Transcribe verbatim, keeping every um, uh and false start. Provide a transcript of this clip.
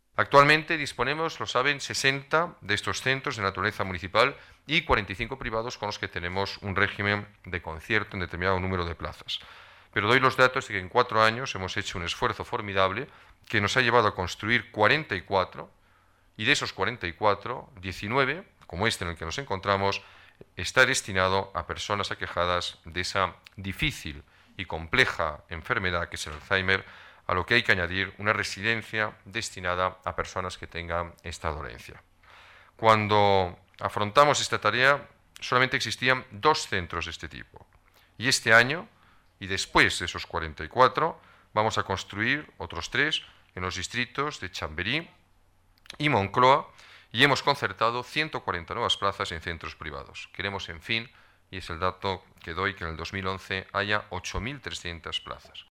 Actualmente disponemos, lo saben, sesenta de estos centros de naturaleza municipal y cuarenta y cinco privados con los que tenemos un régimen de concierto en determinado número de plazas. Pero doy los datos de que en cuatro años hemos hecho un esfuerzo formidable que nos ha llevado a construir cuarenta y cuatro, y de esos cuarenta y cuatro, diecinueve, como este en el que nos encontramos, está destinado a personas aquejadas de esa difícil y compleja enfermedad que es el Alzheimer, a lo que hay que añadir una residencia destinada a personas que tengan esta dolencia. Cuando afrontamos esta tarea, solamente existían dos centros de este tipo. Y este año, y después de esos cuarenta y cuatro, vamos a construir otros tres en los distritos de Chamberí y Moncloa, y hemos concertado ciento cuarenta nuevas plazas en centros privados. Queremos, en fin, y es el dato que doy, que en el dos mil once haya ocho mil trescientas plazas.